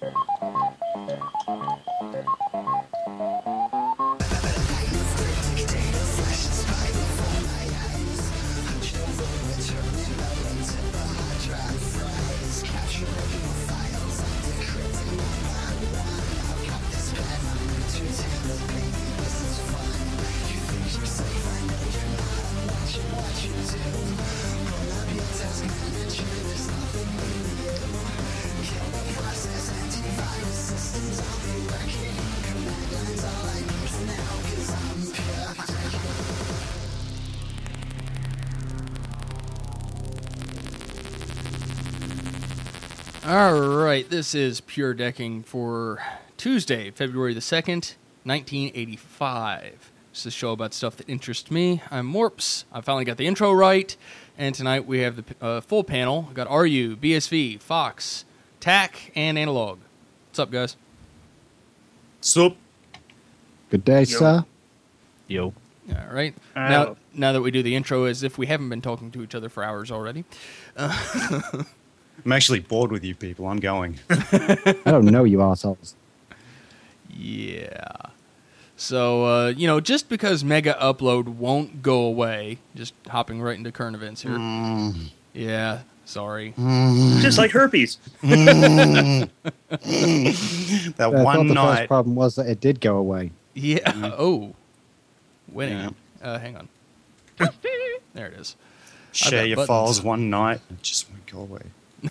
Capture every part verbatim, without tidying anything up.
All right, this is Pure Decking for Tuesday, February the second, nineteen eighty-five. This is a show about stuff that interests me. I'm Morps. I finally got the intro right, and tonight we have the uh, full panel. We've got R U, B S V, Fox, T A C, and Analog. What's up, guys? Sup? Good day, Yo. sir. Yo. All right. Uh, now, now that we do the intro as if we haven't been talking to each other for hours already. Uh, I'm actually bored with you people. I'm going. I don't know you assholes. Yeah. So, uh, you know, just because Mega Upload won't go away, just hopping right into current events here. Mm. Yeah, sorry. Mm. Just like herpes. Mm. that I one thought the night. first problem was that it did go away. Yeah. Mm. Oh. Winning. Yeah. Uh, hang on. There it is. Share your buttons. Files one night and it just won't go away.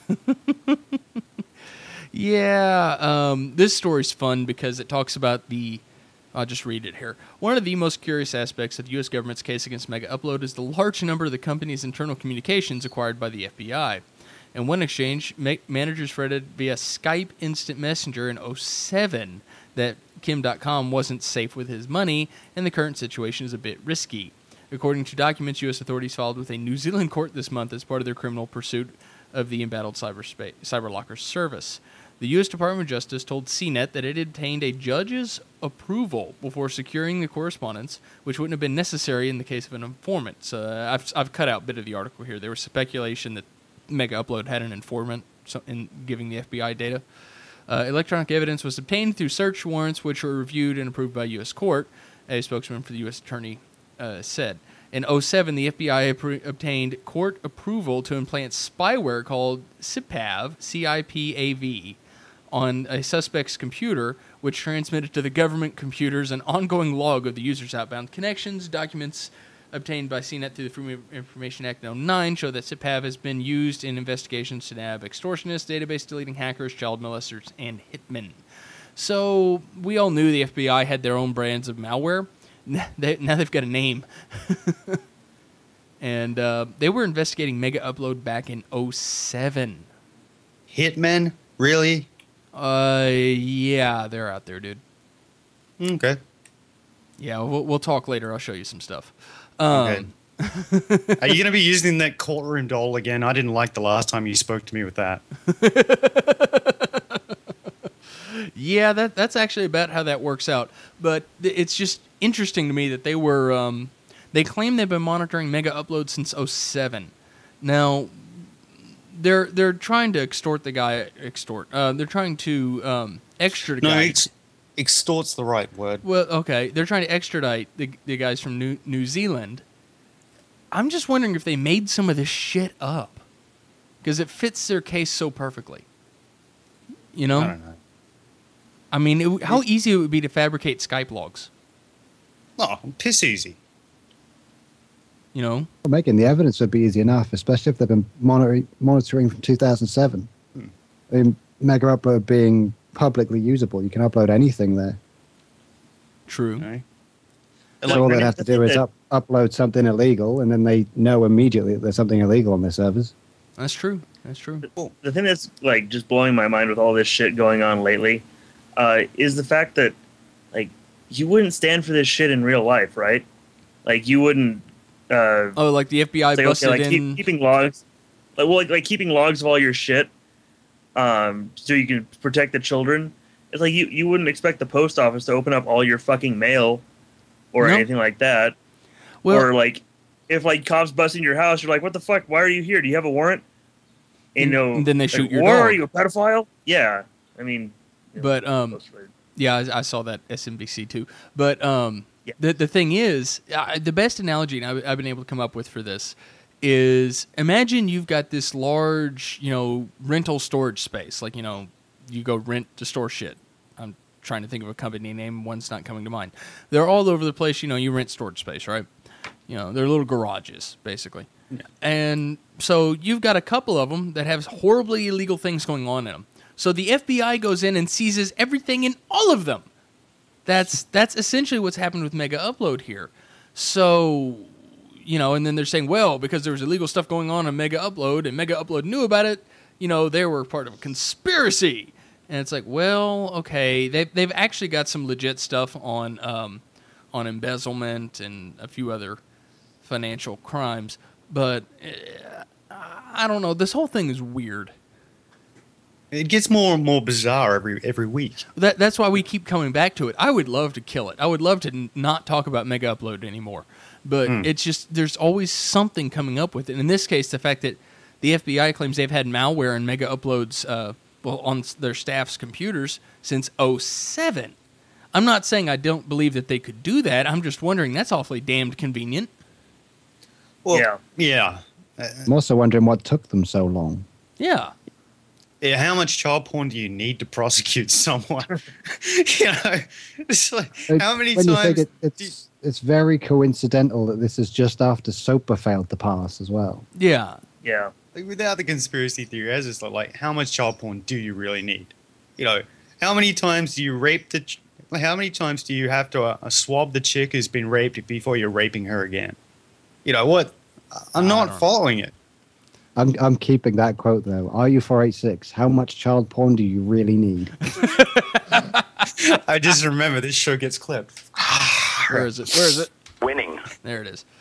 yeah, um, this story's fun because it talks about the... I'll just read it here. One of the most curious aspects of the U S government's case against Mega Upload is the large number of the company's internal communications acquired by the F B I. In one exchange, ma- managers fretted via Skype Instant Messenger in oh seven that Kim dot com wasn't safe with his money, and the current situation is a bit risky. According to documents U S authorities filed with a New Zealand court this month as part of their criminal pursuit of the embattled cyberspace, CyberLocker service. The U S Department of Justice told C net that it had obtained a judge's approval before securing the correspondence, which wouldn't have been necessary in the case of an informant. So uh, I've, I've cut out a bit of the article here. There was speculation that Mega Upload had an informant in giving the F B I data. Uh, electronic evidence was obtained through search warrants, which were reviewed and approved by U S court, a spokesman for the U S Attorney uh, said. In oh seven, the F B I appro- obtained court approval to implant spyware called CIPAV, C I P A V, on a suspect's computer, which transmitted to the government computers an ongoing log of the user's outbound connections. Documents obtained by C net through the Freedom of Information Act in oh nine show that CIPAV has been used in investigations to nab extortionists, database deleting hackers, child molesters, and hitmen. So we all knew the F B I had their own brands of malware. They, now they've got a name. and uh, they were investigating Mega Upload back in oh seven. Hitmen? Really? Uh, yeah, they're out there, dude. Okay. Yeah, we'll, we'll talk later. I'll show you some stuff. Um, okay. Are you going to be using that courtroom doll again? I didn't like the last time you spoke to me with that. Yeah, that that's actually about how that works out. But it's just interesting to me that they were, um, they claim they've been monitoring Mega Upload since oh seven. Now, they're they're trying to extort the guy, extort, uh, they're trying to um, extradite. No, ex- extort's the right word. Well, okay, they're trying to extradite the, the guys from New, New Zealand. I'm just wondering if they made some of this shit up. Because it fits their case so perfectly. You know? I don't know. I mean, it, how easy it would be to fabricate Skype logs. Oh, piss easy. You know? Well, making the evidence would be easy enough, especially if they've been monitoring, monitoring from two thousand seven. Hmm. I mean, Mega Upload being publicly usable, you can upload anything there. True. Okay. So Like, all I they'd mean, have to I think do is that- up, upload something illegal, and then they know immediately that there's something illegal on their servers. That's true. That's true. The thing that's like just blowing my mind with all this shit going on lately uh, is the fact that like you wouldn't stand for this shit in real life, right? Like you wouldn't. Uh, Oh, like the F B I say, busted okay, like in. keep, keeping logs, like well, like, like keeping logs of all your shit, um, so you can protect the children. It's like you, you wouldn't expect the post office to open up all your fucking mail or No. anything like that. Well, or like if like cops bust in your house, you're like, what the fuck? Why are you here? Do you have a warrant? And, you know, And then they shoot like, your war? dog. Are you a pedophile? Yeah, I mean, But um, yeah, I, I saw that S M B C too. But um, yeah. the the thing is, uh, the best analogy I've, I've been able to come up with for this is imagine you've got this large, you know, rental storage space. Like, you know, you go rent to store shit. I'm trying to think of a company name. One's not coming to mind. They're all over the place. You know, you rent storage space, right? You know, they're little garages, basically. Yeah. And so you've got a couple of them that have horribly illegal things going on in them. So the F B I goes in and seizes everything in all of them. That's that's essentially what's happened with Mega Upload here. So, you know, and then they're saying, well, because there was illegal stuff going on on Mega Upload and Mega Upload knew about it, you know, they were part of a conspiracy. And it's like, well, okay, they've, they've actually got some legit stuff on um, on embezzlement and a few other financial crimes. But uh, I don't know. This whole thing is weird. It gets more and more bizarre every every week. That that's why we keep coming back to it. I would love to kill it. I would love to n- not talk about Mega Upload anymore. But mm. it's just there's always something coming up with it. And in this case, the fact that the F B I claims they've had malware in Mega Upload's uh, well on their staff's computers since oh seven. I'm not saying I don't believe that they could do that. I'm just wondering that's awfully damned convenient. Well, yeah, yeah. I'm also wondering what took them so long. Yeah. Yeah, how much child porn do you need to prosecute someone? you know, it's like, how many when times? You think it, it's it's very coincidental that this is just after SOPA failed to pass as well. Yeah, yeah. Like, without the conspiracy theory, as it's like, how much child porn do you really need? You know, how many times do you rape the? Ch- how many times do you have to uh, swab the chick who's been raped before you're raping her again? You know what? I'm not following it. I'm I'm keeping that quote though. R U four eighty-six, how much child porn do you really need? I just remember this show gets clipped. Where is it? Where is it? Winning. There it is.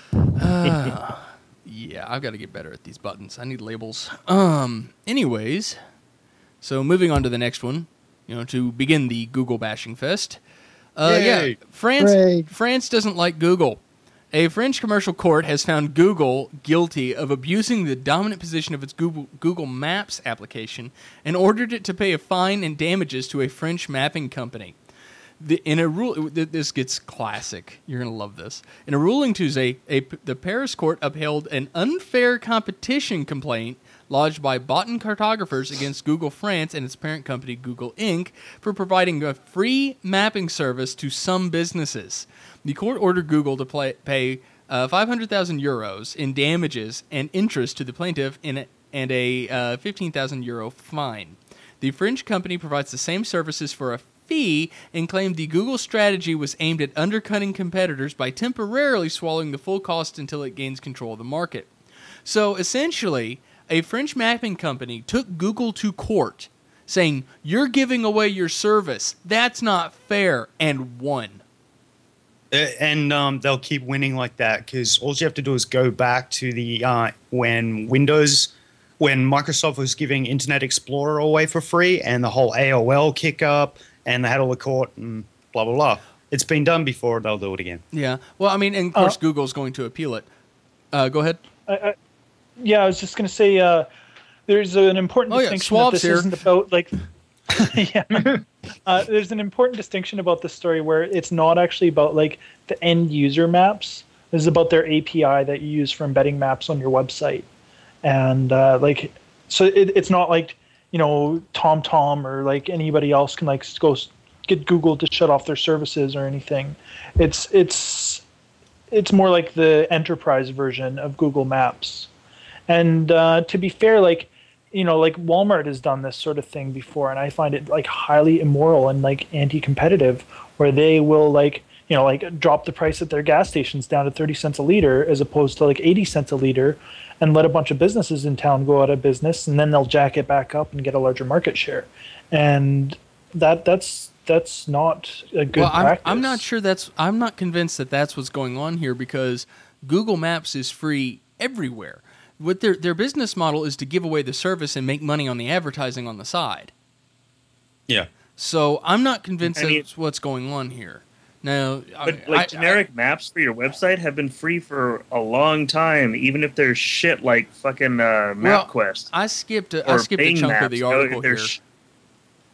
Uh, yeah, I've got to get better at these buttons. I need labels. Um. Anyways, so moving on to the next one. You know, to begin the Google bashing fest. Uh, yeah, France. Hooray. France doesn't like Google. A French commercial court has found Google guilty of abusing the dominant position of its Google, Google Maps application and ordered it to pay a fine and damages to a French mapping company. The, in a rule, this gets classic. You're going to love this. In a ruling Tuesday, a, the Paris court upheld an unfair competition complaint lodged by Botan cartographers against Google France and its parent company, Google Incorporated, for providing a free mapping service to some businesses. The court ordered Google to play, pay uh, five hundred thousand euros in damages and interest to the plaintiff in a, and a uh, fifteen thousand euro fine. The French company provides the same services for a fee and claimed the Google strategy was aimed at undercutting competitors by temporarily swallowing the full cost until it gains control of the market. So essentially, a French mapping company took Google to court saying, "You're giving away your service. That's not fair," and won. And um, they'll keep winning like that because all you have to do is go back to the uh, when Windows, when Microsoft was giving Internet Explorer away for free and the whole A O L kick up and they had all the court and blah, blah, blah. It's been done before. They'll do it again. Yeah. Well, I mean, and of course, Uh, Google's going to appeal it. Uh, go ahead. I, I, yeah, I was just going to say uh, there's an important Oh, yeah, distinction that Schwab's this here. isn't about, like, yeah. Uh, there's an important distinction about this story where it's not actually about, like, the end user maps. This is about their A P I that you use for embedding maps on your website. And, uh, like, so it, it's not like, you know, TomTom or, like, anybody else can, like, go get Google to shut off their services or anything. It's, it's, it's more like the enterprise version of Google Maps. And uh, to be fair, like, you know, like Walmart has done this sort of thing before, and I find it like highly immoral and like anti-competitive, where they will like, you know, like drop the price at their gas stations down to thirty cents a liter as opposed to like eighty cents a liter, and let a bunch of businesses in town go out of business, and then they'll jack it back up and get a larger market share. And that that's that's not a good well, I'm, practice. I'm not sure that's. I'm not convinced that that's what's going on here because Google Maps is free everywhere. What their their business model is to give away the service and make money on the advertising on the side. Yeah. So I'm not convinced I mean- that's what's going on here. Now, But I, like I- generic maps for your website have been free for a long time, even if they're shit like fucking uh, Well, MapQuest. I, I skipped a, I or skipped a Bing chunk Maps. of the No, article they're here. sh-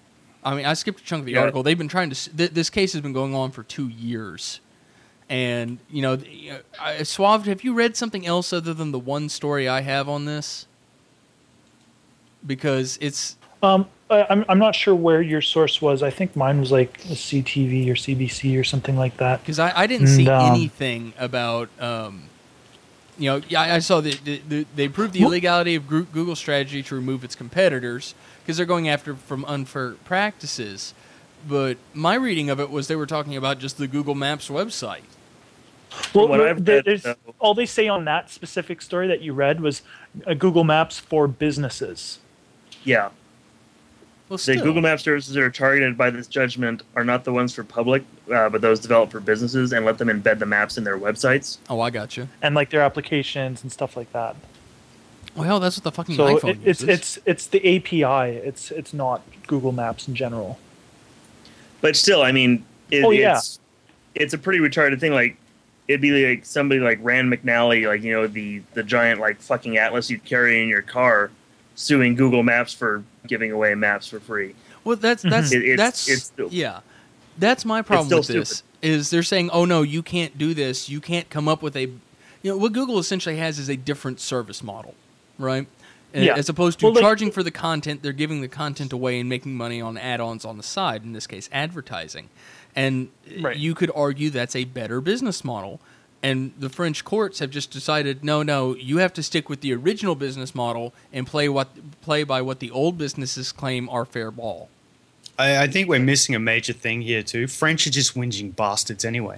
I mean, I skipped a chunk of the Yeah. article. They've been trying to. s- Th- this case has been going on for two years, and you know, the- uh, I- Suave, have you read something else other than the one story I have on this? Because it's Um, I, I'm I'm not sure where your source was. I think mine was like C T V or C B C or something like that. because I, I didn't see And, um, anything about. Um, you know, yeah, I I saw that the, the, they proved the Wh- illegality of Gru- Google's strategy to remove its competitors because they're going after from unfair practices. But my reading of it was they were talking about just the Google Maps website. Well, what there- I've read, there's, though- all they say on that specific story that you read was uh, Google Maps for businesses. Yeah. Well, The still, Google Map services that are targeted by this judgment are not the ones for public, uh, but those developed for businesses and let them embed the maps in their websites. Oh, I got you. And like their applications and stuff like that. Well, that's what the fucking So iPhone it, it's uses. it's it's the A P I. It's it's not Google Maps in general. But still, I mean, it, Oh, yeah. it's it's a pretty retarded thing. Like, it'd be like somebody like Rand McNally, like, you know, the, the giant, like, fucking atlas you'd carry in your car, suing Google Maps for giving away maps for free. Well, that's that's It- it's- that's it's still- yeah. That's my problem still with this is they're saying, "Oh no, you can't do this. You can't come up with a you know, what Google essentially has is a different service model, right? And Yeah. As opposed to Well, like- charging for the content, they're giving the content away and making money on add-ons on the side, in this case advertising. And Right. you could argue that's a better business model. And the French courts have just decided, no, no, you have to stick with the original business model and play what play by what the old businesses claim are fair ball. I, I think we're missing a major thing here too. French are just whinging bastards anyway.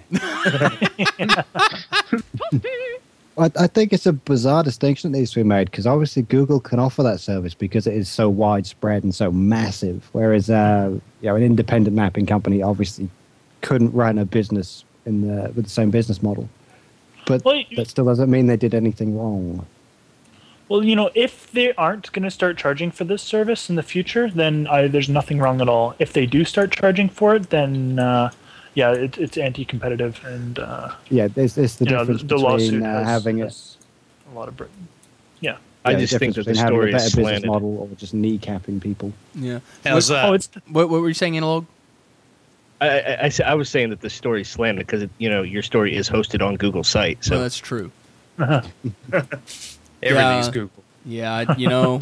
I, I think it's a bizarre distinction that needs to be made because obviously Google can offer that service because it is so widespread and so massive, whereas uh, you know, an independent mapping company obviously couldn't run a business in the with the same business model. But Well, you- that still doesn't mean they did anything wrong. Well, you know, if they aren't going to start charging for this service in the future, then I, there's nothing wrong at all. If they do start charging for it, then uh, yeah, it, it's anti-competitive, and uh, Yeah, it's, it's the you know, the, difference the lawsuit between uh, has, having it. has a lot of. Br- yeah. I yeah, just the think that difference the between having story a better is business slanted. model or just kneecapping people. Yeah. How's what, that? Oh, it's what, what were you saying, Analog? I, I, I, sa- I was saying that the story is slanted because you know your story is hosted on Google's site. So Well, that's true. Everything's Yeah. Google. Yeah, I- you know,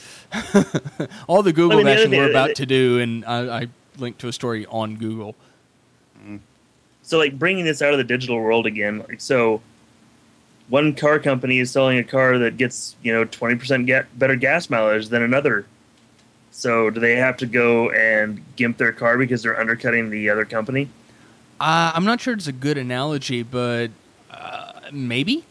all the Google I mean, the other bashing thing- we're about to do, and I, I linked to a story on Google. So, like, bringing this out of the digital world again, like, so one car company is selling a car that gets, you know, twenty percent ga- better gas mileage than another. So, do they have to go and gimp their car because they're undercutting the other company? Uh, I'm not sure it's a good analogy, but uh, maybe.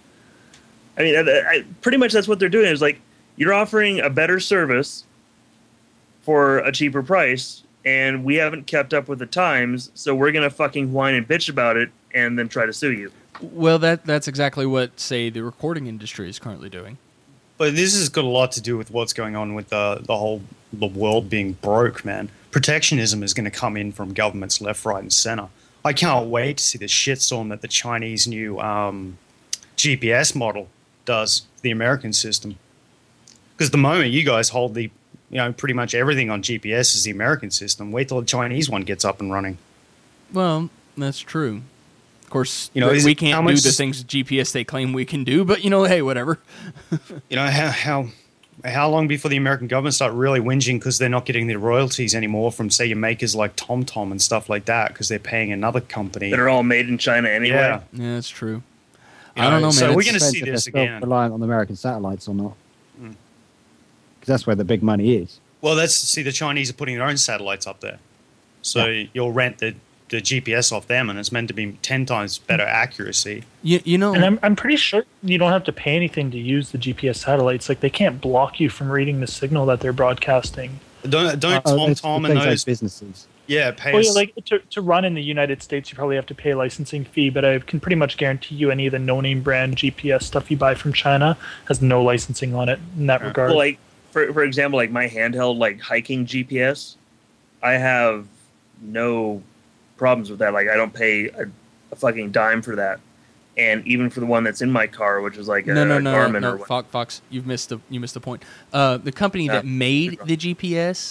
I mean, I, I, pretty much that's what they're doing. Is like you're offering a better service for a cheaper price, and we haven't kept up with the times, so we're gonna fucking whine and bitch about it, and then try to sue you. Well, that that's exactly what, say, the recording industry is currently doing. But this has got a lot to do with what's going on with the the whole the world being broke, man. Protectionism is going to come in from governments left, right, and center. I can't wait to see the shitstorm that the Chinese new um, G P S model does for the American system. Because the moment you guys hold the, you know, pretty much everything on G P S is the American system. Wait till the Chinese one gets up and running. Well, that's true. Of course, You know, is we it- can't how do much- the things G P S they claim we can do, but, you know, hey, whatever. You know, how how how long before the American government start really whinging because they're not getting the royalties anymore from, say, your makers like TomTom and stuff like that because they're paying another company. That are all made in China anyway. Yeah. Yeah, that's true. You I don't know, man. so we're It's- going to Depends see if they're this still again. reliant on American satellites or not. Mm. Because that's where the big money is. Well, that's see the Chinese are putting their own satellites up there, so you'll rent the, the G P S off them, and it's meant to be ten times better accuracy. You, you know, And I'm I'm pretty sure you don't have to pay anything to use the G P S satellites. Like they can't block you from reading the signal that they're broadcasting. Don't don't Uh, oh, it's for TomTom and things like those businesses. yeah pay Well, us. yeah, like to, to run in the United States, you probably have to pay a licensing fee. But I can pretty much guarantee you, any of the no-name brand G P S stuff you buy from China has no licensing on it in that Yeah. regard. Well, like for for example, like my handheld like hiking G P S, I have no problems with that. Like I don't pay a, a fucking dime for that, and even for the one that's in my car, which is like a, no, no, a no, Garmin no, or no what. Fox, Fox, you've missed the you missed the point. Uh, the company Yeah. that made the G P S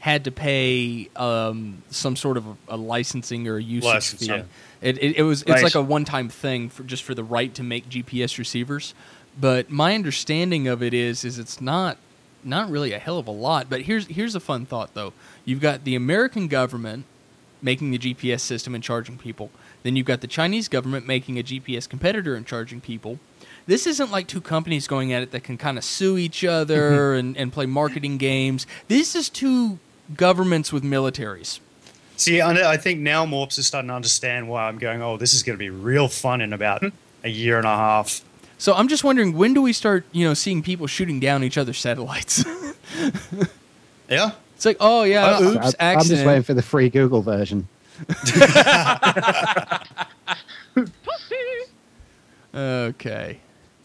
had to pay um, some sort of a, a licensing or a usage License, fee. yeah. It, it, it was it's Right. like a one-time thing for just for the right to make G P S receivers. But my understanding of it is is it's not not really a hell of a lot. But here's here's a fun thought though. You've got the American government making the G P S system and charging people. Then you've got the Chinese government making a G P S competitor and charging people. This isn't like two companies going at it that can kind of sue each other and, and play marketing games. This is two governments with militaries. See, I I think now Morps is starting to understand why I'm going, oh, this is going to be real fun in about a year and a half. So I'm just wondering, when do we start, you know, seeing people shooting down each other's satellites? Yeah? It's like, oh yeah, Uh, oops, I, I'm just accident. waiting for the free Google version. Okay.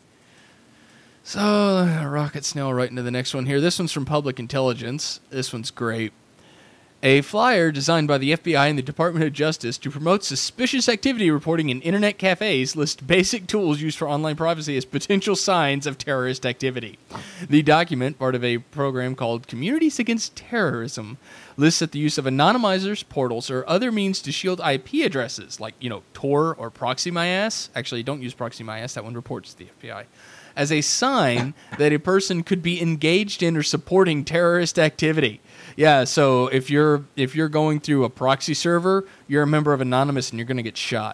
So, uh, rocket snail right into the next one here. This one's from Public Intelligence. This one's great. A flyer designed by the F B I and the Department of Justice to promote suspicious activity reporting in internet cafes lists basic tools used for online privacy as potential signs of terrorist activity. The document, part of a program called Communities Against Terrorism, lists that the use of anonymizers, portals, or other means to shield I P addresses, like, you know, Tor or ProxyMyAss. Actually, don't use ProxyMyAss. That one reports to the F B I. As a sign that a person could be engaged in or supporting terrorist activity. Yeah, so if you're if you're going through a proxy server, you're a member of Anonymous and you're going to get shot.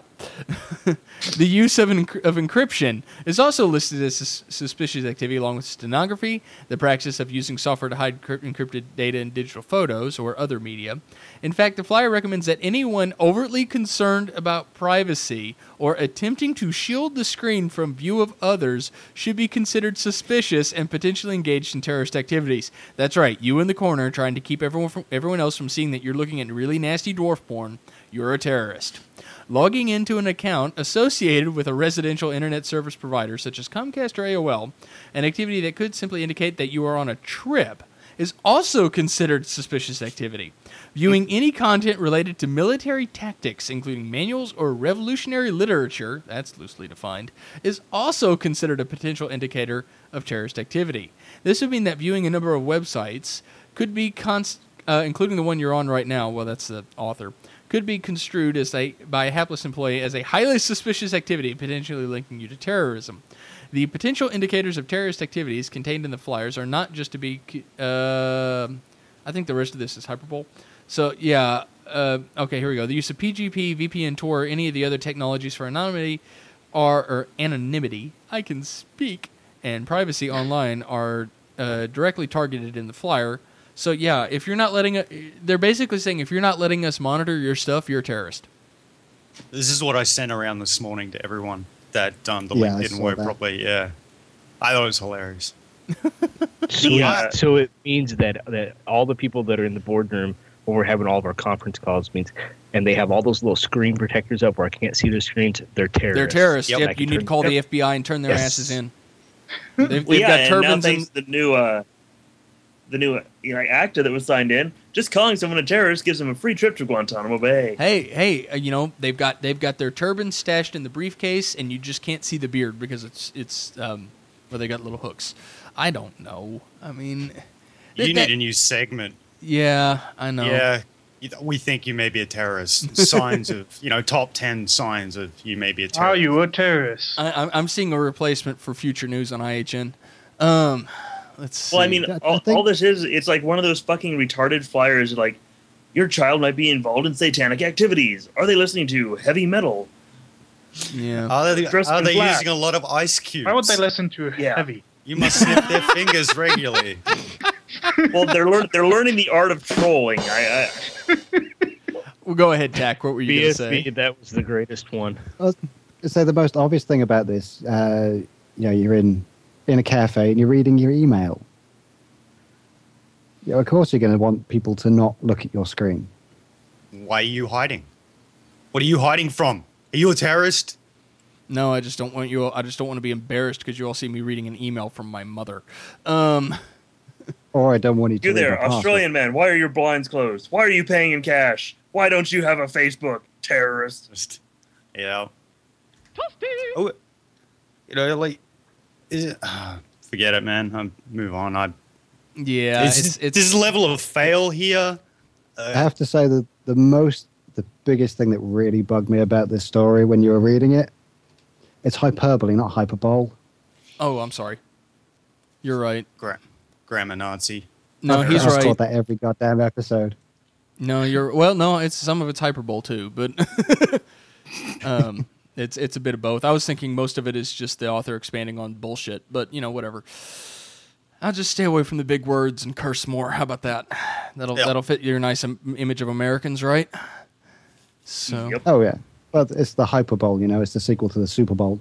The use of, enc- of encryption is also listed as sus- suspicious activity along with stenography, the practice of using software to hide crypt- encrypted data in digital photos or other media. In fact, the flyer recommends that anyone overtly concerned about privacy or attempting to shield the screen from view of others should be considered suspicious and potentially engaged in terrorist activities. That's right, you in the corner trying to keep everyone from, everyone else from seeing that you're looking at really nasty dwarf porn, you're a terrorist. Logging into an account associated with a residential internet service provider such as Comcast or A O L, an activity that could simply indicate that you are on a trip, is also considered suspicious activity. Viewing any content related to military tactics, including manuals or revolutionary literature, that's loosely defined, is also considered a potential indicator of terrorist activity. This would mean that viewing a number of websites could be, const- uh, including the one you're on right now, well, that's the author, could be construed as a, by a hapless employee as a highly suspicious activity, potentially linking you to terrorism. The potential indicators of terrorist activities contained in the flyers are not just to be... Uh, I think the rest of this is hyperbole. So, yeah, uh, okay, here we go. The use of P G P, V P N, Tor, or any of the other technologies for anonymity are, or anonymity, I can speak, and privacy online are uh, directly targeted in the flyer. So, yeah, if you're not letting... Uh, they're basically saying if you're not letting us monitor your stuff, you're a terrorist. This is what I sent around this morning to everyone, that um, the Yeah, link I didn't saw work that. properly. Yeah. I thought it was hilarious. So, Yeah. so it means that, that all the people that are in the boardroom when we're having all of our conference calls means, and they have all those little screen protectors up where I can't see their screens. They're terrorists. They're terrorists. Yep. Yep, I you can need to turn- call the Yep. F B I and turn their Yes. asses in. They've, they've Well, yeah, got and now turbans thanks and... to the new uh, the new you know, actor that was signed in, just calling someone a terrorist gives them a free trip to Guantanamo Bay. Hey, hey, uh, you know they've got they've got their turbans stashed in the briefcase, and you just can't see the beard because it's it's um, well they got little hooks. I don't know. I mean, You that- need a new segment. yeah, I know. Yeah. You- We think you may be a terrorist. Signs of, you know, top ten signs of you may be a terrorist. Are you a terrorist? I, I'm I'm seeing a replacement for future news on I H N. Um, let's see. Well, I mean, I- I all, think- all this is, it's like one of those fucking retarded flyers like, your child might be involved in satanic activities. Are they listening to heavy metal? yeah. Are they, Dressed are in they black. using a lot of ice cubes? Why would they listen to Yeah. heavy? You must snip their fingers regularly. Well, they're lear- they're learning the art of trolling. I, I, Well, go ahead, Tack. What were you B going S to B, say? that was the greatest one. So the most obvious thing about this, uh, you know, you're in in a cafe and you're reading your email. You know, of course, you're going to want people to not look at your screen. Why are you hiding? What are you hiding from? Are you a terrorist? No, I just don't want you. I just don't want to be embarrassed because you all see me reading an email from my mother. Um, Or I don't want you to you read there, my password. Australian man. Why are your blinds closed? Why are you paying in cash? Why don't you have a Facebook, terrorist? Just, you know. Oh, you know, like, is it, uh, forget it, man. I'm move on. I, Yeah, It's, it's, it's this level of fail here. I Uh, have to say that the most, the biggest thing that really bugged me about this story when you were reading it, it's hyperbole, not hyperbole. oh, I'm sorry. You're right. gra- grammar Nazi. No, I've he's I've right. taught that every goddamn episode. No, you're well. No, it's some of it's hyperbole too, but um, it's it's a bit of both. I was thinking most of it is just the author expanding on bullshit, but you know, whatever. I'll just stay away from the big words and curse more. How about that? That'll Yeah. that'll fit your nice Im- image of Americans, right? So Yep. Oh, yeah. Well, it's the Hyper Bowl, you know, it's the sequel to the Super Bowl.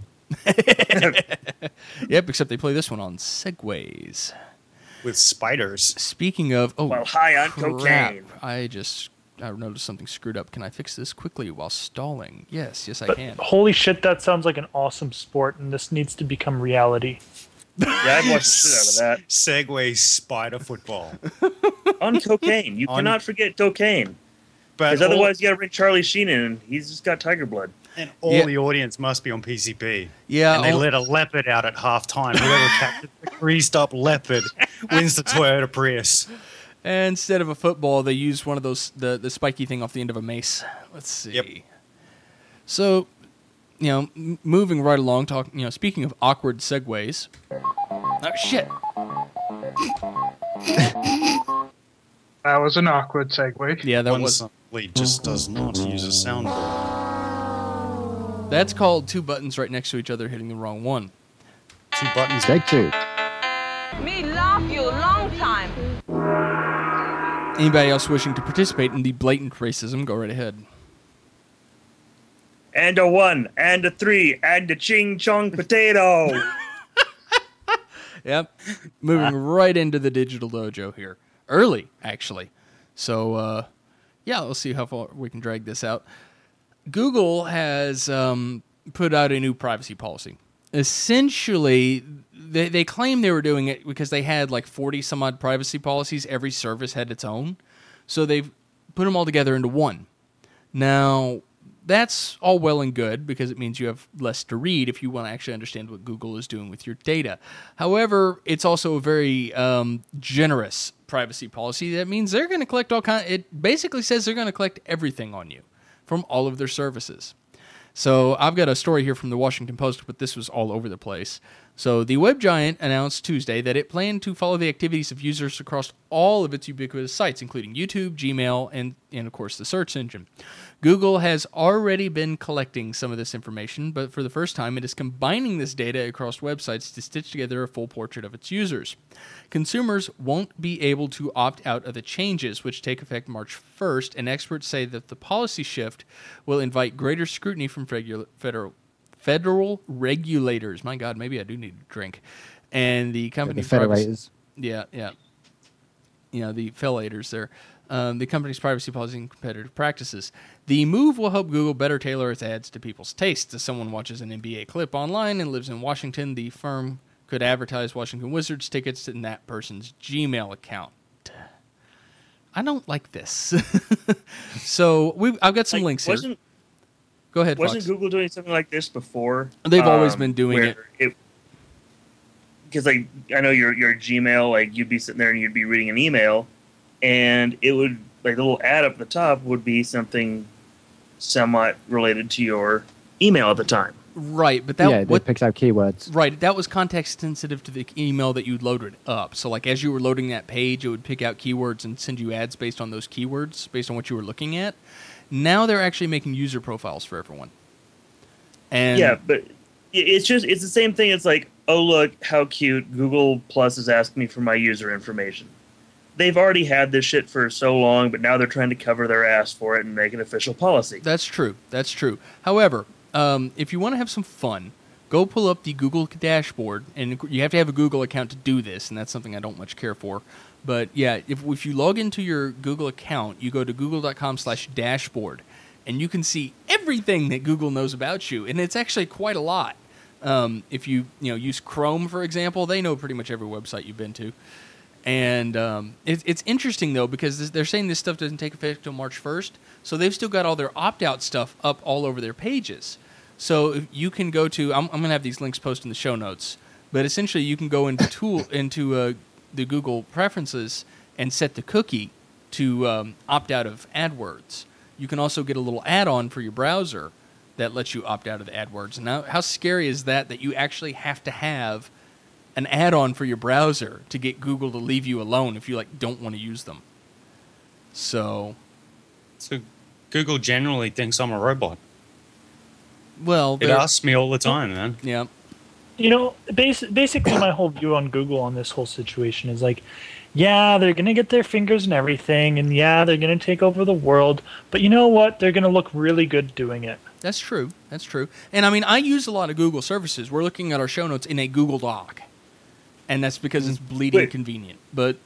yep. Except they play this one on Segways. With spiders. Speaking of, oh, While high on crap. cocaine. I just I noticed something screwed up. Can I fix this quickly while stalling? Yes, yes, I But can. holy shit, that sounds like an awesome sport, and this needs to become reality. Yeah, I'd watch the shit out of that. Segway spider football. On cocaine. You On- cannot forget cocaine. But Because all- otherwise you gotta bring Charlie Sheen in, and he's just got tiger blood. and all Yeah. the audience must be on P C P. Yeah, And they I'll- let a leopard out at halftime. Whoever catches the greased up leopard wins the Toyota Prius. And instead of a football, they use one of those the the spiky thing off the end of a mace. Let's see. Yep. So, you know, m- moving right along. Talk. You know, speaking of awkward segues. Oh shit! That was an awkward segue. Yeah, that One was. simply just does not use a soundboard. That's called two buttons right next to each other hitting the wrong one. Two buttons. Take two. Me love you long time. Anybody else wishing to participate in the blatant racism, go right ahead. And a one, and a three, and a ching chong potato. Yep. Moving right into the digital dojo here. Early, actually. So, uh, yeah, let's see how far we can drag this out. Google has um, put out a new privacy policy. Essentially, they, they claim they were doing it because they had like forty some odd privacy policies. Every service had its own. So they've put them all together into one. Now, that's all well and good because it means you have less to read if you want to actually understand what Google is doing with your data. However, it's also a very um, generous privacy policy. That means they're going to collect all kind. It basically says they're going to collect everything on you from all of their services. So I've got a story here from the Washington Post, but this was all over the place. So the web giant announced Tuesday that it planned to follow the activities of users across all of its ubiquitous sites, including YouTube, Gmail, and, and of course, the search engine. Google has already been collecting some of this information, but for the first time, it is combining this data across websites to stitch together a full portrait of its users. Consumers won't be able to opt out of the changes, which take effect March first, and experts say that the policy shift will invite greater scrutiny from federal, federal, federal regulators. My God, maybe I do need a drink. And the The company's privacy- Federators. yeah, yeah. You know, the fellators there. Um, the company's privacy policy and competitive practices. The move will help Google better tailor its ads to people's tastes. As someone watches an N B A clip online and lives in Washington, the firm could advertise Washington Wizards tickets in that person's Gmail account. I don't like this. So we I've got some Like, links here. wasn't Go ahead, wasn't Fox. Google doing something like this before? They've always been doing where it. Because like I know your your Gmail, like you'd be sitting there and you'd be reading an email, and it would like the little ad up at the top would be something somewhat related to your email at the time. Right, but that yeah, it what picks out keywords. Right, that was context sensitive to the email that you loaded up. So, like, as you were loading that page, it would pick out keywords and send you ads based on those keywords, based on what you were looking at. Now they're actually making user profiles for everyone. And Yeah, but it- it's just it's the same thing. It's like, oh look how cute, Google Plus is asking me for my user information. They've already had this shit for so long, but now they're trying to cover their ass for it and make an official policy. that's true. That's true. However, um, if you want to have some fun, go pull up the Google dashboard, and you have to have a Google account to do this, and that's something I don't much care for. But yeah, if if you log into your Google account, you go to google.com slash dashboard, and you can see everything that Google knows about you, and it's actually quite a lot. Um, if you you know use Chrome, for example, they know pretty much every website you've been to. And um, it, it's interesting, though, because this, they're saying this stuff doesn't take effect until March first, so they've still got all their opt-out stuff up all over their pages. So if you can go to, I'm, I'm going to have these links posted in the show notes, but essentially you can go into tool into uh, the Google preferences and set the cookie to um, opt out of AdWords. You can also get a little add-on for your browser that lets you opt out of the AdWords. Now, how scary is that, that you actually have to have an add-on for your browser to get Google to leave you alone if you like don't want to use them? So, So Google generally thinks I'm a robot. well, It they're- asks me all the time, man. yeah, You know, bas- basically, my whole view on Google on this whole situation is like, yeah, they're going to get their fingers in everything, and yeah, they're going to take over the world, but you know what? They're going to look really good doing it. that's true. That's true. And I mean, I use a lot of Google services. We're looking at our show notes in a Google Doc, and that's because it's bleeding Wait. convenient. But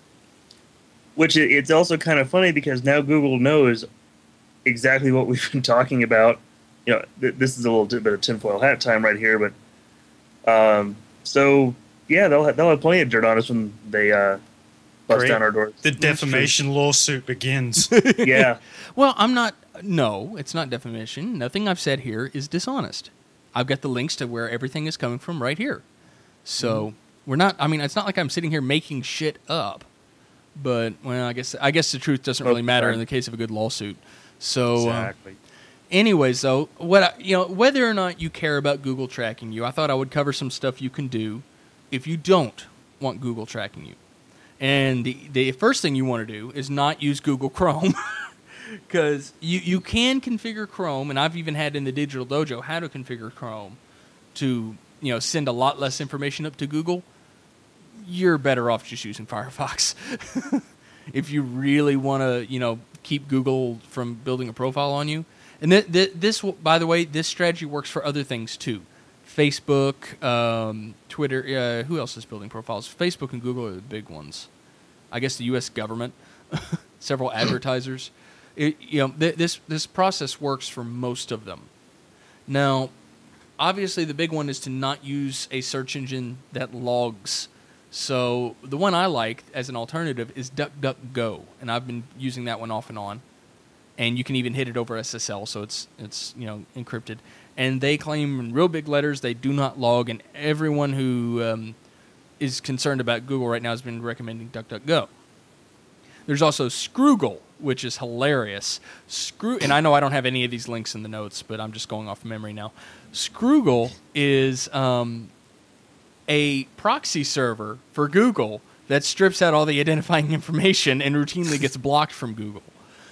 Which i- it's also kind of funny because now Google knows exactly what we've been talking about. You know, th- this is a little bit of tinfoil hat time right here, but um, so yeah, they'll have, they'll have plenty of dirt on us when they uh, bust Great. down our doors. The defamation lawsuit begins. Yeah, well, I'm not. No, it's not defamation. Nothing I've said here is dishonest. I've got the links to where everything is coming from right here. So Mm-hmm. we're not. I mean, it's not like I'm sitting here making shit up. But well, I guess I guess the truth doesn't really Okay. matter in the case of a good lawsuit. So. uh, Exactly. Anyways, though, what I, you know, whether or not you care about Google tracking you, I thought I would cover some stuff you can do if you don't want Google tracking you. And the the first thing you want to do is not use Google Chrome, because you you can configure Chrome, and I've even had in the Digital Dojo how to configure Chrome to you know send a lot less information up to Google. You're better off just using Firefox if you really want to you know keep Google from building a profile on you. And th- th- this, by the way, this strategy works for other things too. Facebook, um, Twitter. Uh, who else is building profiles? Facebook and Google are the big ones. I guess the U S government, several advertisers. It, you know, th- this this process works for most of them. Now, obviously, the big one is to not use a search engine that logs. So the one I like as an alternative is DuckDuckGo, and I've been using that one off and on. And you can even hit it over S S L, so it's it's you know encrypted. And they claim in real big letters they do not log, and everyone who um, is concerned about Google right now has been recommending DuckDuckGo. There's also Scroogle, which is hilarious. Screw, and I know I don't have any of these links in the notes, but I'm just going off memory now. Scroogle is um, a proxy server for Google that strips out all the identifying information and routinely gets blocked from Google.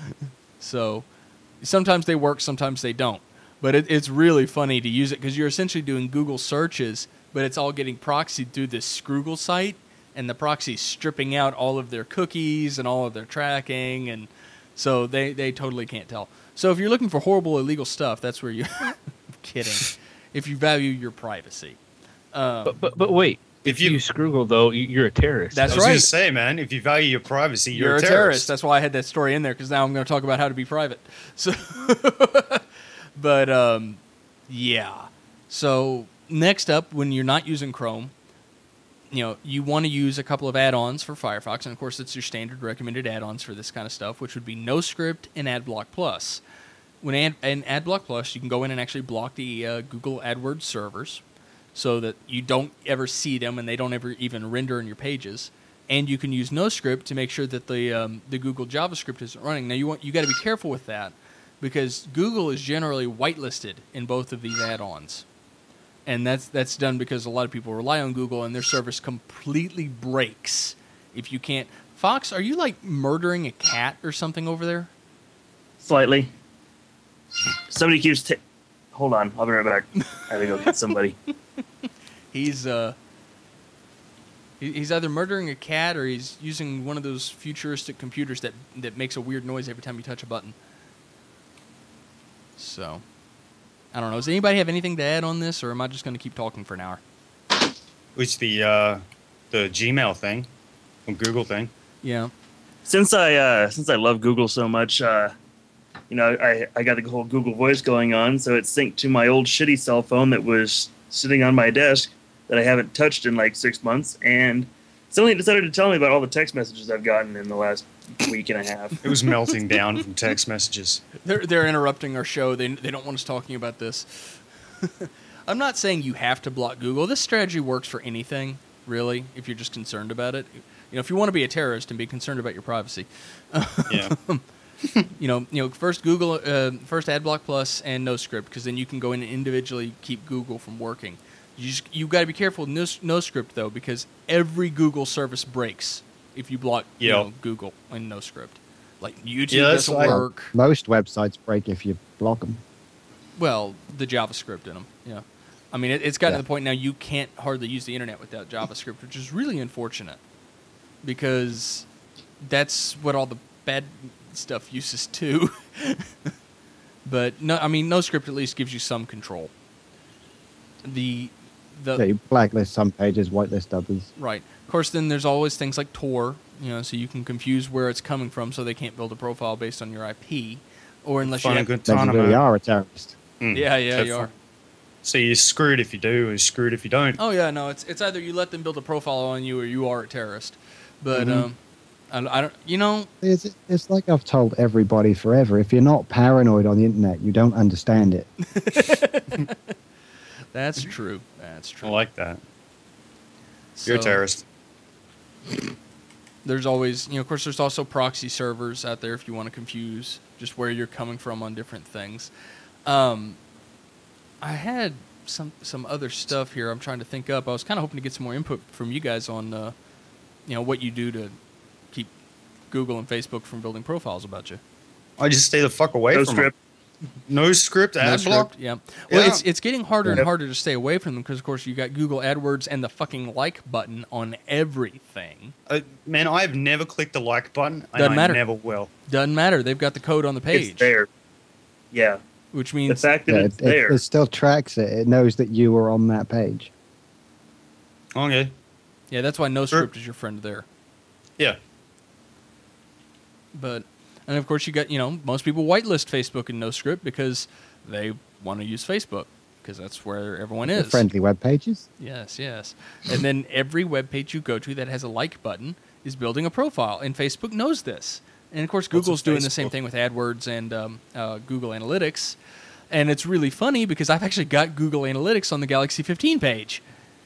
So sometimes they work, sometimes they don't. But it, it's really funny to use it because you're essentially doing Google searches, but it's all getting proxied through this Scroogle site, and the proxy's stripping out all of their cookies and all of their tracking, and so they, they totally can't tell. So if you're looking for horrible illegal stuff, that's where you... I'm kidding. If you value your privacy. Um, But but but wait, If if you- you use Scroogle though, you- you're a terrorist. That's I was right. going to say, man, if you value your privacy, you're, You're a terrorist. That's why I had that story in there, because now I'm going to talk about how to be private. So, but um, yeah. So next up, when you're not using Chrome, you know you want to use a couple of add-ons for Firefox, and of course, it's your standard recommended add-ons for this kind of stuff, which would be NoScript and AdBlock Plus. When ad, in AdBlock Plus, you can go in and actually block the uh, Google AdWords servers, so that you don't ever see them and they don't ever even render in your pages. And you can use NoScript to make sure that the um, the Google JavaScript isn't running. Now you want you got to be careful with that, because Google is generally whitelisted in both of these add-ons, and that's that's done because a lot of people rely on Google and their service completely breaks if you can't. Fox, are you like murdering a cat or something over there? slightly. Somebody keeps. T- Hold on, I'll be right back. I have to go get somebody. He's uh. he- He's either murdering a cat or he's using one of those futuristic computers that, that makes a weird noise every time you touch a button. So, I don't know. Does anybody have anything to add on this, or am I just going to keep talking for an hour? Which the uh, the Gmail thing, from Google thing. Yeah. Since I uh, since I love Google so much, uh, you know, I, I got the whole Google Voice going on, so it's synced to my old shitty cell phone that was sitting on my desk that I haven't touched in like six months, and suddenly it decided to tell me about all the text messages I've gotten in the last week and a half. It was melting down from text messages. They're they're interrupting our show. They they don't want us talking about this. I'm not saying you have to block Google. This strategy works for anything, really, if you're just concerned about it. you know, if you want to be a terrorist and be concerned about your privacy, Yeah. you know, you know, first Google, uh, first AdBlock Plus and NoScript, because then you can go in and individually keep Google from working. You just you got to be careful with no, NoScript though, because every Google service breaks if you block you Yep. know, Google and NoScript. Like YouTube Yeah, that's doesn't like- work. Most websites break if you block them. Well, the JavaScript in them, yeah. I mean, it, it's gotten Yeah. to the point now you can't hardly use the internet without JavaScript, which is really unfortunate because that's what all the bad stuff uses too. But no, I mean, NoScript at least gives you some control. The the Yeah, you blacklist some pages, whitelist others. right, of course. Then there's always things like Tor, you know, so you can confuse where it's coming from, so they can't build a profile based on your I P, or unless you Fun have, and good Then you time. really are a terrorist. Mm. yeah, yeah, So you fun. are. So you're screwed if you do, or you're screwed if you don't. Oh yeah, no, it's it's either you let them build a profile on you or you are a terrorist. But Mhm. um, I, I don't, you know, It's, it's like I've told everybody forever. If you're not paranoid on the internet, you don't understand it. that's true. That's I true. like that. You're a So, terrorist. There's always, you know, of course, there's also proxy servers out there if you want to confuse just where you're coming from on different things. Um, I had some some other stuff here. I'm trying to think up. I was kind of hoping to get some more input from you guys on, uh, you know, what you do to keep Google and Facebook from building profiles about you. I just stay the fuck away No from script. them. No script. No Ad block. script, yeah. Well, Yeah. it's it's getting harder and Yep. harder to stay away from them because, of course, you got Google AdWords and the fucking like button on everything. Uh, man, I've never clicked the like button, and Doesn't I matter. never will. Doesn't matter. They've got the code on the page, It's there. Yeah. which The means fact that Yeah, it's it, there. it, it still tracks it. It knows that you were on that page. Okay. yeah, that's why NoScript Sure. is your friend there. Yeah. But and of course you got you know most people whitelist Facebook and NoScript because they want to use Facebook because that's where everyone The is. friendly web pages. Yes, yes. And then every web page you go to that has a like button is building a profile, and Facebook knows this. And of course, What's Google's a doing the same Facebook? thing with AdWords and um, uh, Google Analytics. And it's really funny because I've actually got Google Analytics on the Galaxy fifteen page.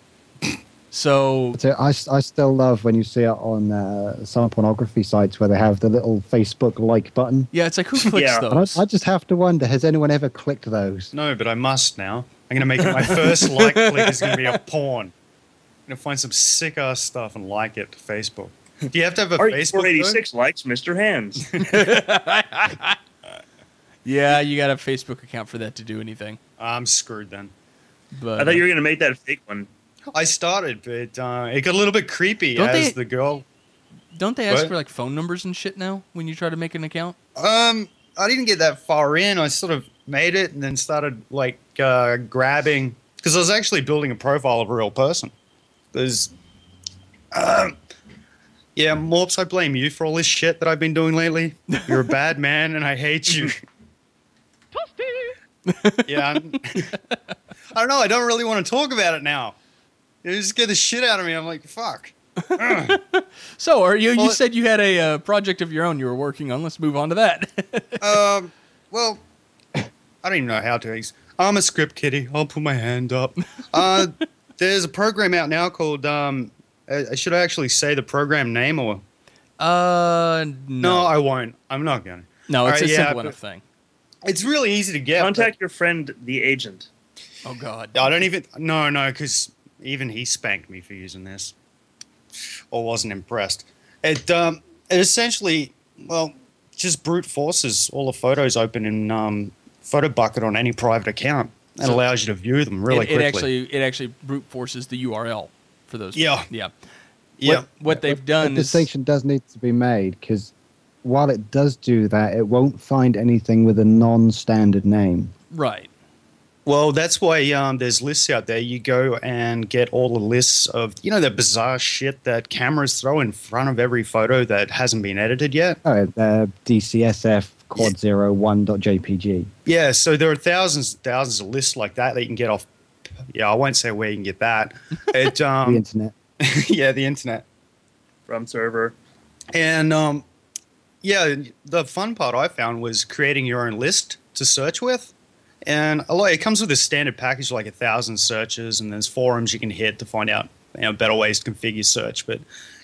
So So I, I still love when you see it on uh, some pornography sites where they have the little Facebook like button. yeah, it's like who clicks Yeah. And I, those? I just have to wonder, has anyone ever clicked those? No, but I must now. I'm gonna make it my first like click is gonna be a porn. I'm gonna find some sick ass stuff and like it to Facebook. Do you have to have a Are you Facebook? four eighty-six likes, Mister Hands? Yeah, you got a Facebook account for that to do anything. though? I'm screwed then. But I thought you were going to make that a fake one. I started, but uh, it got a little bit creepy Don't as they- the girl. don't they ask What? for like phone numbers and shit now when you try to make an account? Um, I didn't get that far in. I sort of made it and then started like uh, grabbing because I was actually building a profile of a real person. There's, um, yeah, Morps, I blame you for all this shit that I've been doing lately. You're a bad man, and I hate you. Yeah, I'm- I don't know. I don't really want to talk about it now. You just get the shit out of me. I'm like, fuck. Ugh. So, are you? Well, you it- said you had a uh, project of your own you were working on. Let's move on to that. um, well, I don't even know how to. ex- I'm a script kiddie. I'll put my hand up. Uh, there's a program out now called. Um, uh, should I actually say the program name or? uh, No, no, I won't. I'm not gonna. no, it's Alright, a yeah, simple but- enough thing. It's really easy to get. Contact your friend, the agent. Oh God. but I don't even. No, no, because even he spanked me for using this, or wasn't impressed. It um, it essentially, well, just brute forces all the photos open in um, Photo Bucket on any private account and So- allows you to view them really it, it quickly. actually it actually brute forces the U R L for those. Yeah. yeah. yeah. What, what they've A done is distinction does need to be made because while it does do that, it won't find anything with a non-standard name. right. Well, that's why um, there's lists out there. You go and get all the lists of, you know, the bizarre shit that cameras throw in front of every photo that hasn't been edited yet. Oh, uh, D C S F quad zero one dot J P G. Yeah, so there are thousands and thousands of lists like that that you can get off. Yeah, I won't say where you can get that. It, The um, internet. yeah, the internet. From server. And um, yeah, the fun part I found was creating your own list to search with. And a lot, it comes with a standard package, like a thousand searches, and there's forums you can hit to find out, you know, better ways to configure your search. But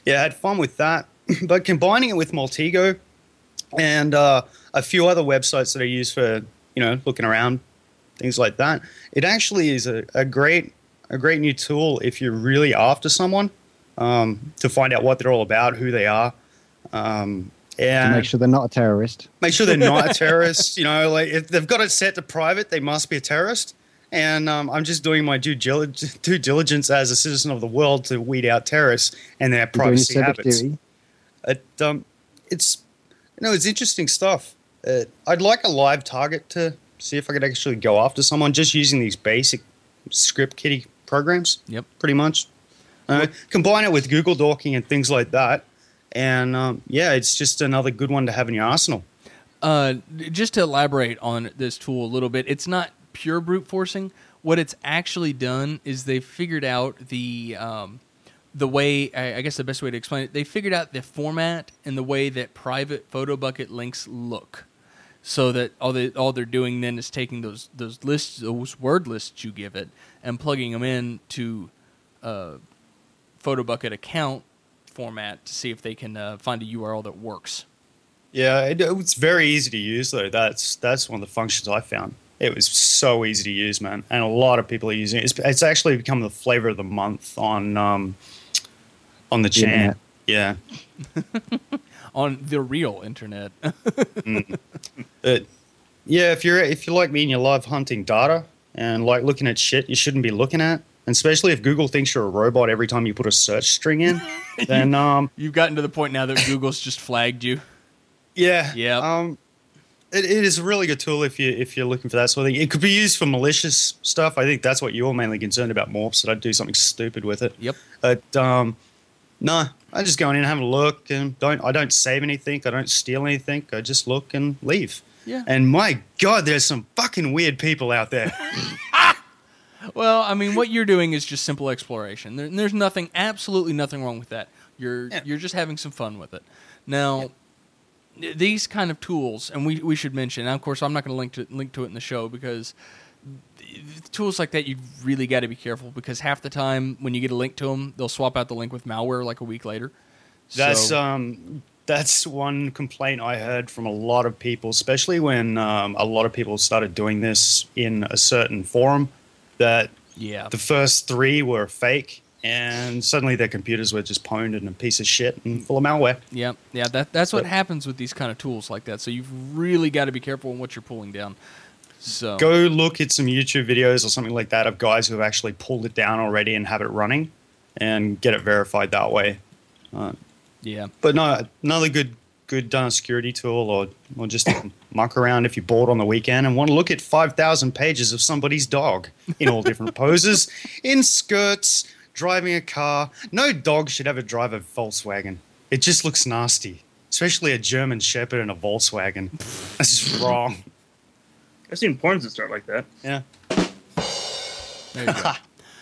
yeah, I had fun with that. But combining it with Multigo and uh, a few other websites that I use for, you know, looking around, things like that, it actually is a, a great a great new tool if you're really after someone, um, to find out what they're all about, who they are, um, and To make sure they're not a terrorist. make sure they're not a terrorist. You know, like if they've got it set to private, they must be a terrorist. And um, I'm just doing my due, gil- due diligence as a citizen of the world to weed out terrorists and their You're doing your privacy civic habits. duty. It, um, it's, you know, it's interesting stuff. Uh, I'd like a live target to see if I could actually go after someone just using these basic script kiddie programs. Yep. Pretty much. Uh, combine it with Google Docking and things like that. And um, yeah, it's just another good one to have in your arsenal. Uh, just to elaborate on this tool a little bit, it's not pure brute forcing. What it's actually done is they figured out the um, the way, I I guess the best way to explain it, they figured out the format and the way that private PhotoBucket links look. So that all they all they're doing then is taking those those lists, those word lists you give it, and plugging them in to uh, PhotoBucket account format to see if they can uh, find a U R L that works. Yeah, it, it's very easy to use though. That's that's one of the functions I found. It was so easy to use, man, and a lot of people are using it. It's, it's actually become the flavor of the month on um, on the chat. Yeah, On the real internet. but yeah, if you're if you're like me and you love hunting data and like looking at shit you shouldn't be looking at, and especially if Google thinks you're a robot every time you put a search string in, then um, You've gotten to the point now that Google's just flagged you. yeah, Yep. um, it, it is a really good tool if you if you're looking for that sort of thing. It could be used for malicious stuff. I think that's what you're mainly concerned about, Morphs, that I'd do something stupid with it. Yep. But um, no, I just go in and have a look, and don't I don't save anything. I don't steal anything. I just look and leave. Yeah. And my God, there's some fucking weird people out there. Well, I mean, what you're doing is just simple exploration. There, there's nothing, absolutely nothing wrong with that. You're Yeah. you're just having some fun with it. Now, th- these kind of tools, and we, we should mention. And of course, I'm not going to link to link to it in the show because th- tools like that, you've really got to be careful because half the time when you get a link to them, they'll swap out the link with malware like a week later. That's So- um, that's one complaint I heard from a lot of people, especially when um, a lot of people started doing this in a certain forum. That yeah. the first three were fake, and suddenly their computers were just pwned and a piece of shit and full of malware. Yeah, yeah, that that's what But- happens with these kind of tools like that. So you've really got to be careful in what you're pulling down. So Go look at some YouTube videos or something like that of guys who have actually pulled it down already and have it running, and get it verified that way. Uh, yeah, but no, another good good uh, security tool, or or just muck around if you're bored on the weekend and want to look at five thousand pages of somebody's dog in all different poses, in skirts, driving a car. No dog should ever drive a Volkswagen. It just looks nasty, especially a German Shepherd in a Volkswagen. That's just wrong. I've seen porns that start like that. Yeah. there you go.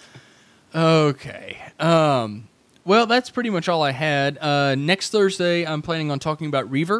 Okay. Um, well, that's pretty much all I had. Uh, next Thursday, I'm planning on talking about Reaver.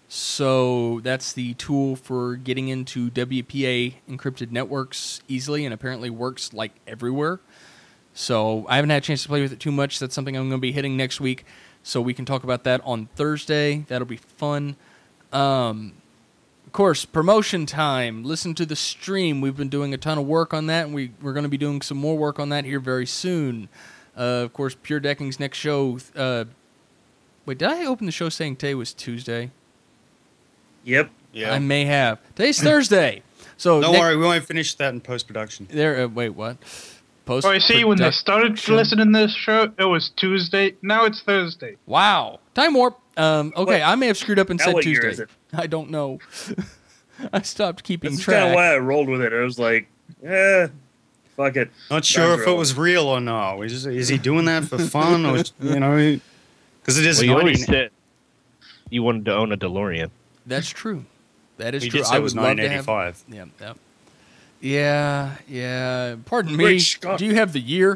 So that's the tool for getting into W P A encrypted networks easily, and apparently works like everywhere. So I haven't had a chance to play with it too much. That's something I'm going to be hitting next week. So we can talk about that on Thursday. That'll be fun. Um, of course, promotion time. Listen to the stream. We've been doing a ton of work on that, and we, we're going to be doing some more work on that here very soon. Uh, of course, Pure Decking's next show. Uh, wait, did I open the show saying today was Tuesday? Yep. Yeah. I may have. Today's Thursday. So Don't next- worry, we won't finish that in post production. There. Uh, wait, what? Post. Oh, I see. When they started production? listening to this show, it was Tuesday. Now it's Thursday. Wow. Time warp. Um, okay, What? I may have screwed up and Now said what year Tuesday. is it? I don't know. I stopped keeping That's kind track. of why I rolled with it. I was like, eh, fuck it. Not sure if it Sounds was real or not. Is, is he doing that for fun, or you know? Because it is Well, you already nineteen said you wanted to own a DeLorean. That's true. That is We true. did say I it was would love to nineteen have. eighty-five. Yeah, yeah, yeah, yeah. Pardon me. Rich Scott. Do you have the year?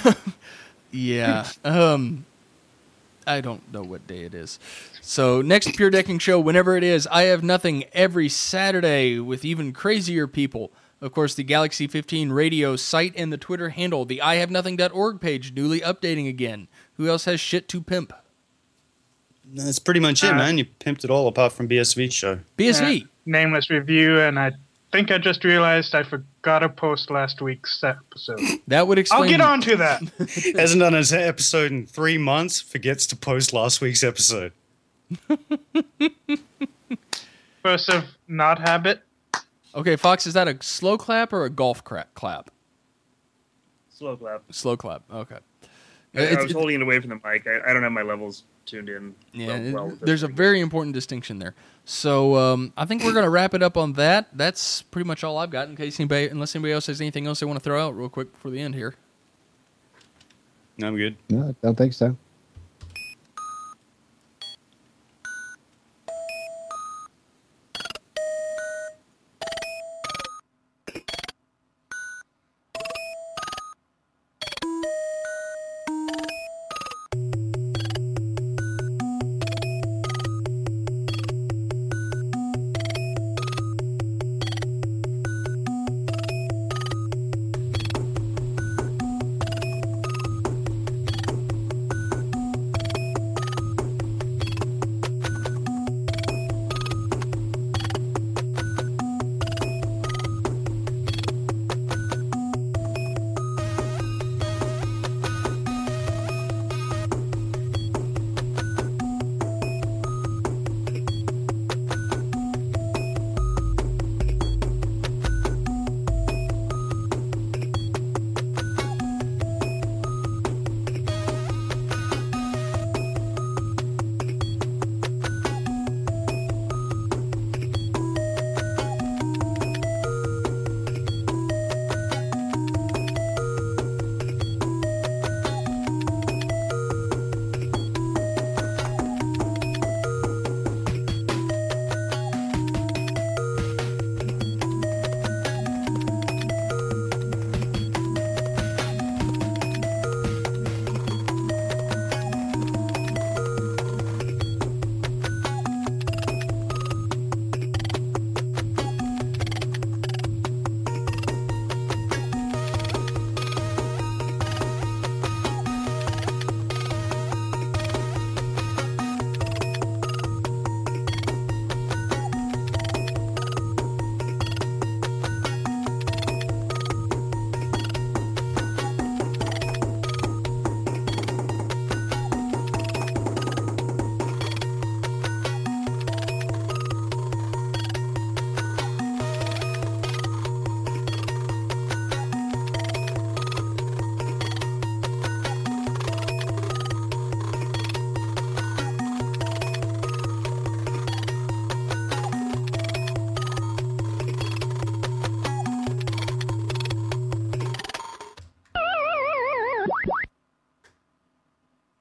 yeah. Um, I don't know what day it is. So next Pure Decking show, whenever it is, I have nothing every Saturday with even crazier people. Of course, the Galaxy fifteen radio site and the Twitter handle, the I have nothing dot org page, newly updating again. Who else has shit to pimp? That's pretty much it, Uh, man. You pimped it all apart from B S V show. B S V. Uh, nameless review, and I think I just realized I forgot to post last week's episode. That would explain. I'll get on to that. Hasn't done an episode in three months. Forgets to post last week's episode. First of not habit. Okay, Fox, is that a slow clap or a golf cra- clap? Slow clap. Slow clap. Okay. I, I It's- was holding it away from the mic. I, I don't have my levels tuned in. Yeah, well- it- well with this there's a thing. very important distinction there. So um, I think we're going to wrap it up on that. That's pretty much all I've got. In case anybody, unless anybody else has anything else they want to throw out real quick before the end here. No, I'm good. No, I don't think so.